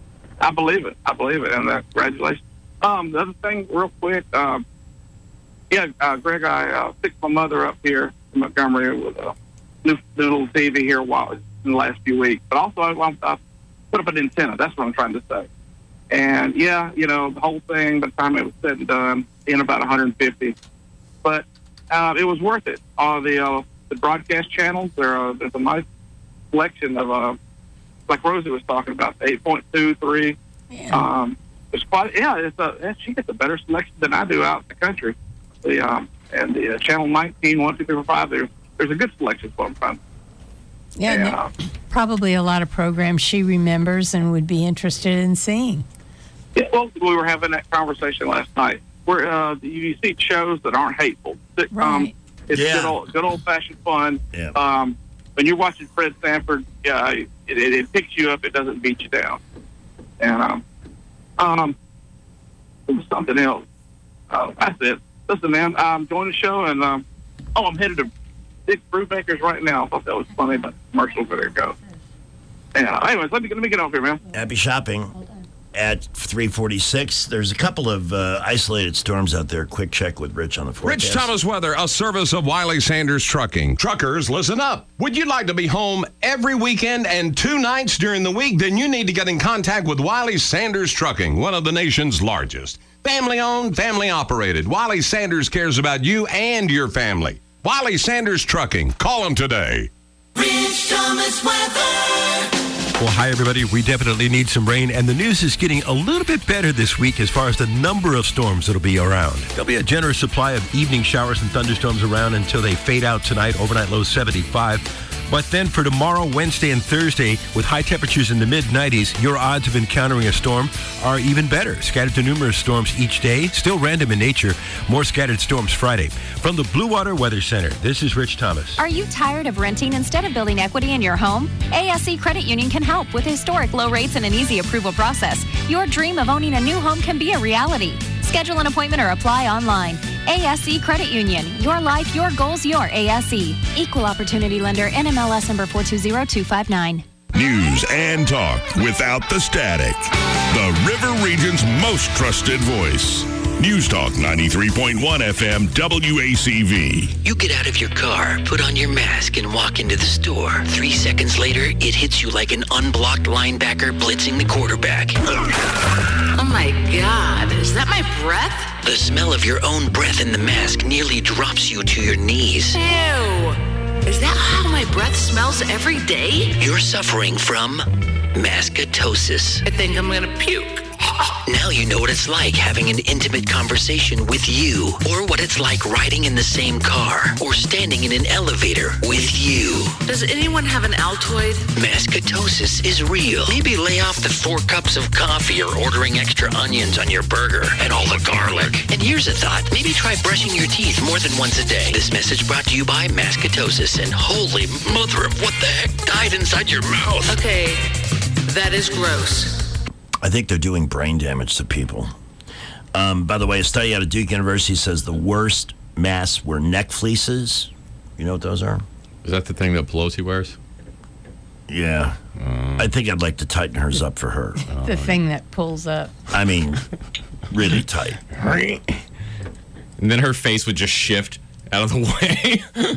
I believe it. I believe it. And uh, congratulations. Um, the other thing, real quick, um, yeah, uh, Greg, I uh, picked my mother up here in Montgomery with a new, new little T V here while in the last few weeks. But also, I, I put up an antenna. That's what I'm trying to say. And yeah, you know, the whole thing, by the time it was said and done, in about one hundred fifty. But uh, it was worth it. All the uh, the broadcast channels, there are, there's a nice selection of uh, like Rosie was talking about, the eight point two, three. Yeah. Um, it's quite, yeah, it's a, she gets a better selection than I do out in the country. The um, and the uh, Channel nineteen, one, two, three, four, five, there, there's a good selection for them. Yeah, and, uh, probably a lot of programs she remembers and would be interested in seeing. Yeah, well, we were having that conversation last night. Where uh, you see shows that aren't hateful. Sitcom, right. It's Yeah. good old, good old-fashioned fun. Yeah. Um, when you're watching Fred Sanford, yeah, it, it, it picks you up. It doesn't beat you down. And um, um, it was something else. Uh, that's it. Listen, man, I'm enjoying the show, and um, oh, I'm headed to Dick Brubaker's right now. I thought that was funny, but commercial, but there it goes. And uh, anyways, let me let me get off here, man. Happy shopping. At three forty-six, there's a couple of uh, isolated storms out there. Quick check with Rich on the forecast. Rich Thomas Weather, a service of Wiley Sanders Trucking. Truckers, listen up. Would you like to be home every weekend and two nights during the week? Then you need to get in contact with Wiley Sanders Trucking, one of the nation's largest. Family owned, family operated. Wiley Sanders cares about you and your family. Wiley Sanders Trucking. Call them today. Rich Thomas Weather. Well, hi, everybody. We definitely need some rain, and the news is getting a little bit better this week as far as the number of storms that'll be around. There'll be a generous supply of evening showers and thunderstorms around until they fade out tonight. Overnight low seventy-five. But then for tomorrow, Wednesday, and Thursday, with high temperatures in the mid nineties, your odds of encountering a storm are even better. Scattered to numerous storms each day, still random in nature. More scattered storms Friday. From the Blue Water Weather Center, this is Rich Thomas. Are you tired of renting instead of building equity in your home? A S E Credit Union can help with historic low rates and an easy approval process. Your dream of owning a new home can be a reality. Schedule an appointment or apply online. A S E Credit Union. Your life, your goals, your A S E. Equal Opportunity Lender. N M L S number four two zero two five nine. News and talk without the static. The River Region's most trusted voice. News Talk ninety-three point one F M W A C V. You get out of your car, put on your mask, and walk into the store. Three seconds later, it hits you like an unblocked linebacker blitzing the quarterback. Oh my God, is that my breath? The smell of your own breath in the mask nearly drops you to your knees. Ew. Is that how my breath smells every day? You're suffering from maskatosis. I think I'm gonna puke. Now you know what it's like having an intimate conversation with you, or what it's like riding in the same car, or standing in an elevator with you. Does anyone have an Altoid? Maskatosis is real. Maybe lay off the four cups of coffee or ordering extra onions on your burger and all the garlic. And here's a thought. Maybe try brushing your teeth more than once a day. This message brought to you by Maskatosis. And holy mother of what the heck died inside your mouth? Okay, that is gross. I think they're doing brain damage to people. Um, by the way, a study out of Duke University says the worst masks were neck fleeces. You know what those are? Is that the thing that Pelosi wears? Yeah. Uh, I think I'd like to tighten hers up for her. The thing that pulls up. I mean, really tight. And then her face would just shift out of the way.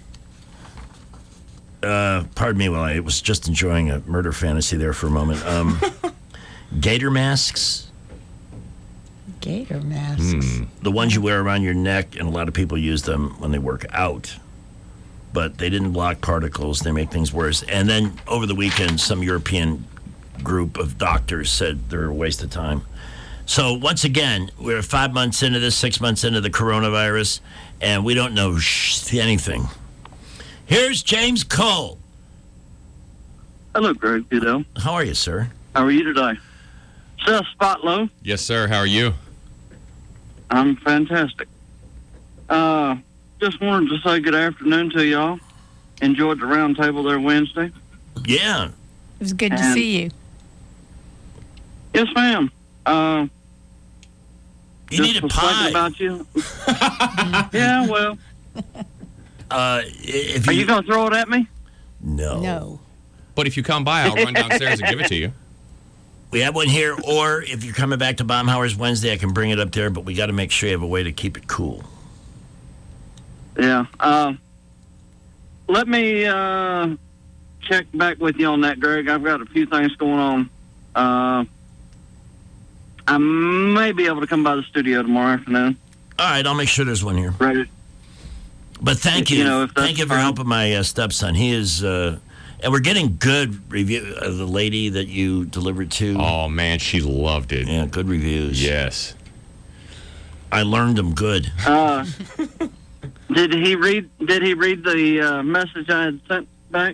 uh, pardon me while I was just enjoying a murder fantasy there for a moment. Um, gator masks. Gator masks. Mm. The ones you wear around your neck, and a lot of people use them when they work out. But they didn't block particles. They make things worse. And then over the weekend, some European group of doctors said they're a waste of time. So once again, we're five months into this, six months into the coronavirus, and we don't know sh- anything. Here's James Cole. Hello, Greg Tito. How are you, sir? How are you today? Seth Spotlow. Yes, sir. How are you? I'm fantastic. Uh, just wanted to say good afternoon to y'all. Enjoyed the round table there Wednesday. Yeah. It was good to And- see you. Yes, ma'am. Uh, You just need a was pie. thinking about you. Yeah, well. Uh, if Are you going to throw it at me? No. No. But if you come by, I'll run downstairs and give it to you. We have one here, or if you're coming back to Baumhauer's Wednesday, I can bring it up there, but we got to make sure you have a way to keep it cool. Yeah. Uh, let me uh, check back with you on that, Greg. I've got a few things going on. Uh, I may be able to come by the studio tomorrow afternoon. All right, I'll make sure there's one here. Right. But thank you. You know, if that's thank you for fine. helping my uh, stepson. He is, uh, And we're getting good review. Uh, the lady that you delivered to. Oh man, she loved it. Yeah, good reviews. Yes. I learned them good. Uh, did he read? Did he read the uh, message I had sent back?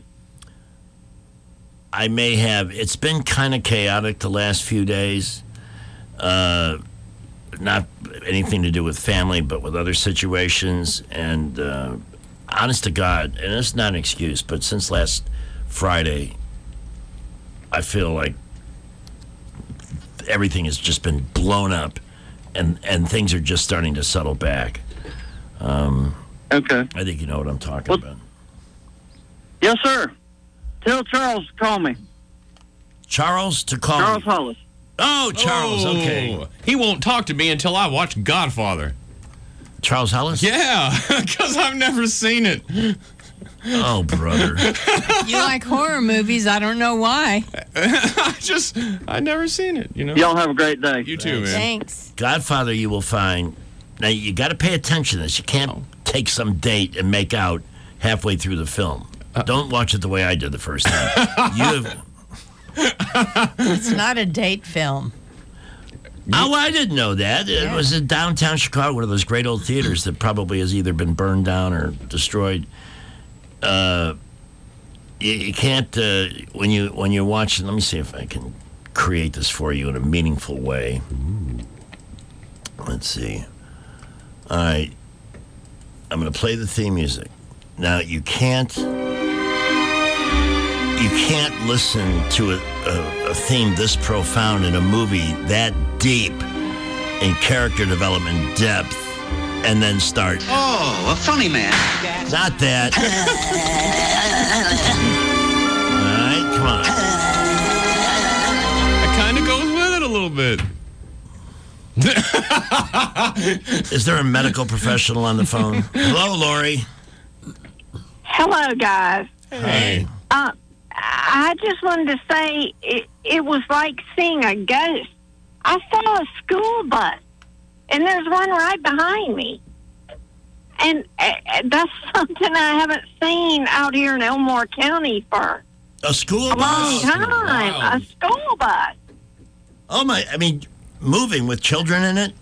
I may have. It's been kind of chaotic the last few days. Uh, not anything to do with family, but with other situations. And uh, honest to God, and it's not an excuse, but since last Friday, I feel like everything has just been blown up, and, and things are just starting to settle back. Um, okay. I think you know what I'm talking well, about. Yes, sir. Tell Charles to call me. Charles to call Charles me. Hollis. Oh, Charles, Oh, okay. He won't talk to me until I watch Godfather. Charles Hollis? Yeah, because I've never seen it. Oh, brother. You like horror movies. I don't know why. I just, I've never seen it, you know? Y'all have a great day. You too, man. Thanks. Godfather, you will find. Now, you got to pay attention to this. You can't Oh. take some date and make out halfway through the film. Uh, Don't watch it the way I did the first time. you have. It's not a date film. Oh, I didn't know that. It Yeah. was in downtown Chicago, one of those great old theaters that probably has either been burned down or destroyed. Uh, you, you can't uh, when you when you're watching. Let me see if I can create this for you in a meaningful way. Let's see. All right, I'm going to play the theme music. Now you can't you can't listen to a, a, a theme this profound in a movie that deep in character development depth, and then start. Oh, a funny man. Not that. All right, come on. It kind of goes with it a little bit. Is there a medical professional on the phone? Hello, Lori. Hello, guys. Hey. Uh, I just wanted to say it, it was like seeing a ghost. I saw a school bus, and there's one right behind me. And uh, that's something I haven't seen out here in Elmore County for A school a long bus? time. Wow. A school bus. Oh, my. I mean, moving with children in it?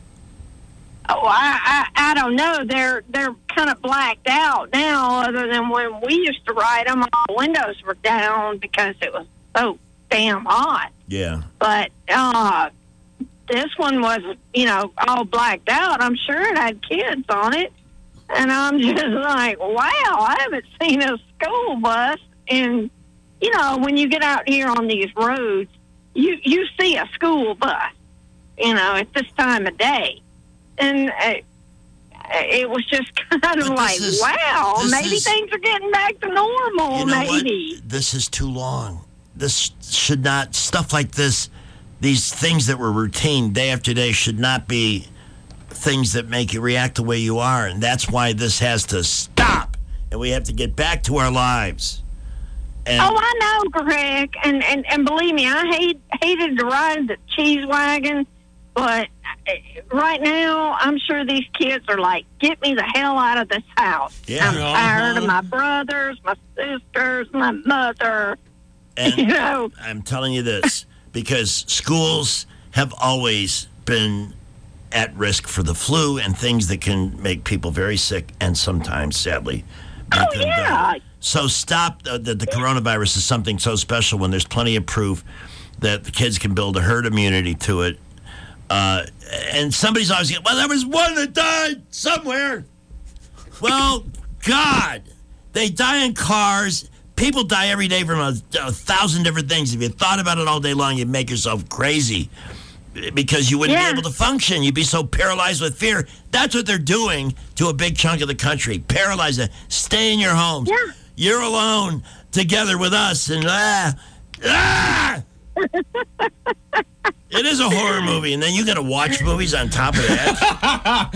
Oh, I, I I don't know. They're they're kind of blacked out now. Other than when we used to ride them, all the windows were down because it was so damn hot. Yeah. But uh, this one was, you know, all blacked out. I'm sure it had kids on it, and I'm just like, wow, I haven't seen a school bus. And you know, when you get out here on these roads, you you see a school bus, you know, at this time of day. And uh, it was just kind of like, is- wow, this maybe is- things are getting back to normal, You know maybe. what? This is too long. This should not, stuff like this, these things that were routine day after day should not be things that make you react the way you are. And that's why this has to stop. And we have to get back to our lives. And Oh, I know, Greg, and, and, and believe me, I hate hated to ride the cheese wagon, but uh, right now, I'm sure these kids are like, get me the hell out of this house. Yeah. I'm tired of my brothers, my sisters, my mother. And you know, I'm telling you this because schools have always been at risk for the flu and things that can make people very sick and sometimes, sadly, make Oh, them yeah. die. So stop uh, that the coronavirus is something so special when there's plenty of proof that the kids can build a herd immunity to it. Uh, and somebody's always going, well, there was one that died somewhere. Well, God, they die in cars. People die every day from a, a thousand different things. If you thought about it all day long, you'd make yourself crazy because you wouldn't Yeah. be able to function. You'd be so paralyzed with fear. That's what they're doing to a big chunk of the country. Paralyze it. Stay in your homes. Yeah. You're alone together with us. And ah, ah! It is a horror movie, and then you got to watch movies on top of that.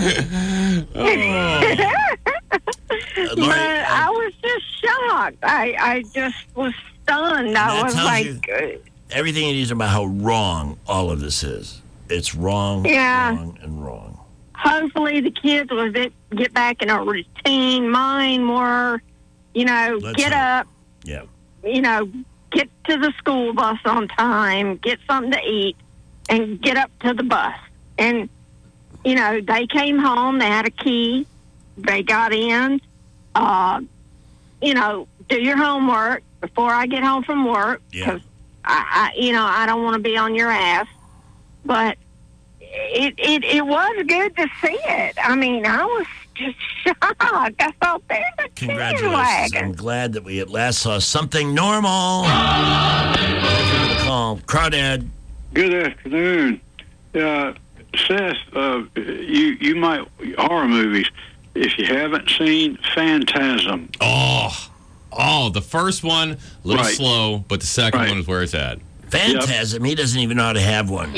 but Lori, I was just shocked. I, I just was stunned. I that was tells like, you- uh, Everything it is about how wrong all of this is. It's wrong, Yeah. wrong, and wrong. hopefully the kids will get, get back in a routine. Mine were, you know, Let's get hope. up, Yeah. you know, get to the school bus on time, get something to eat, and get up to the bus. And, you know, they came home, they had a key, they got in, uh, you know, do your homework before I get home from work, because, I, I, you know, I don't want to be on your ass. But it, it, it was good to see it. I mean, I was just shocked. I thought, there's a Congratulations. wagon. I'm glad that we at last saw something normal. Call. Crawdad. Good afternoon. Uh, Seth, uh, you, you might, horror movies, if you haven't seen Phantasm. Oh, oh, the first one, a little Right. slow, but the second Right. one is where it's at. Phantasm. He doesn't even know how to have one.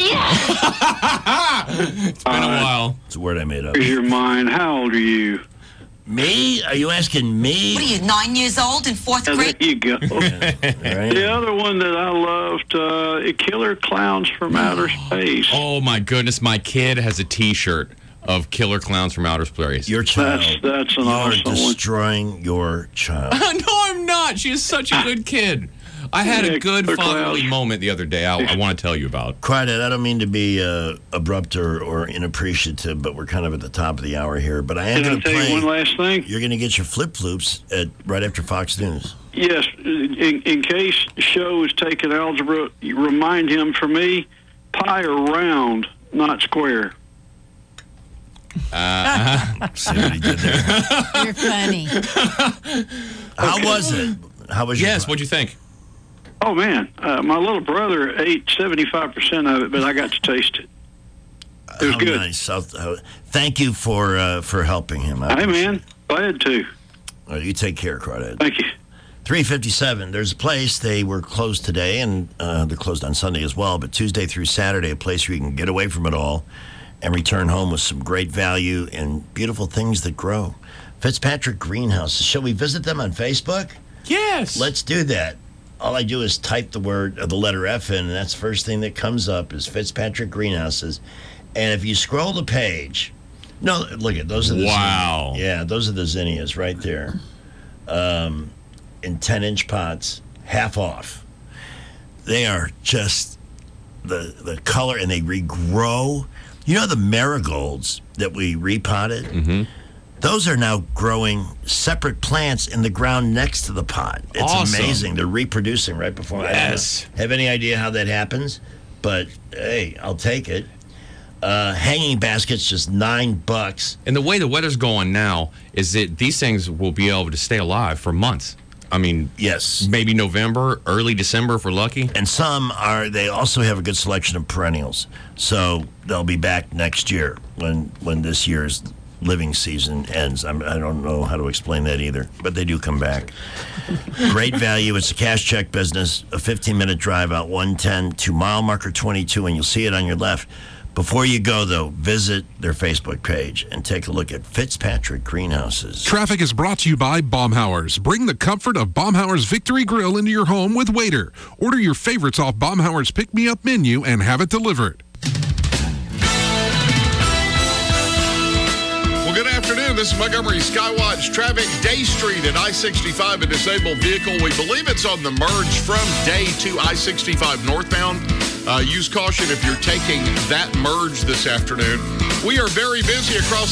It's been a while. It's a word I made up. Where's your mind? How old are you? Me? Are you asking me? What are you, nine years old in fourth Yeah, grade? there you go. The other one that I loved, uh, Killer Clowns from Outer Space. Oh my goodness, my kid has a T-shirt of Killer Clowns from Outer Space. Your child. That's, that's an You are awesome one. destroying your child. No, I'm not. She is such a good kid. I had a good fatherly moment the other day I, I want to tell you about. Crawdad, I don't mean to be uh, abrupt or, or inappreciative, but we're kind of at the top of the hour here. But I am Can I going to tell play. you one last thing? You're going to get your flip floops at right after Fox News. Yes, in, in case Show is taking algebra, you remind him for me, pi are round, not square. Uh, See what he did there? You're funny. How was it? How was your Yes, what'd you think? Oh, man, uh, my little brother ate seventy-five percent of it, but I got to taste it. It was How good. Nice. I'll, uh, thank you for uh, for helping him. I Hey, appreciate man, glad to. it. All right, you take care, Crawdad. Thank you. three fifty-seven. There's a place, they were closed today, and uh, they're closed on Sunday as well, but Tuesday through Saturday, a place where you can get away from it all and return home with some great value and beautiful things that grow. Fitzpatrick Greenhouses. Shall we visit them on Facebook? Yes. Let's do that. All I do is type the word, uh, the letter F in, and that's the first thing that comes up is Fitzpatrick Greenhouses. And if you scroll the page, no, look at those are the Wow. zinnias. Yeah, those are the zinnias right there. Um, in ten-inch pots, half off. They are just the the color, and they regrow. You know the marigolds that we repotted? Mm-hmm. Those are now growing separate plants in the ground next to the pot. It's Awesome. amazing. They're reproducing right before. Yes. I don't have any idea how that happens, but hey, I'll take it. Uh, hanging baskets, just nine bucks. And the way the weather's going now is that these things will be able to stay alive for months. I mean, yes, maybe November, early December if we're lucky. And some are, they also have a good selection of perennials. So they'll be back next year when when this year's living season ends. I'm, I don't know how to explain that either, but they do come back. Great value. It's a cash check business, a fifteen-minute drive out one ten to mile marker twenty-two, and you'll see it on your left. Before you go, though, visit their Facebook page and take a look at Fitzpatrick Greenhouses. Traffic is brought to you by Baumhauer's. Bring the comfort of Baumhauer's Victory Grill into your home with Waiter. Order your favorites off Baumhauer's pick-me-up menu and have it delivered. Well, good afternoon. This is Montgomery Skywatch traffic. Day Street at I sixty-five, a disabled vehicle. We believe it's on the merge from Day to I sixty-five northbound. Uh, use caution if you're taking that merge this afternoon. We are very busy across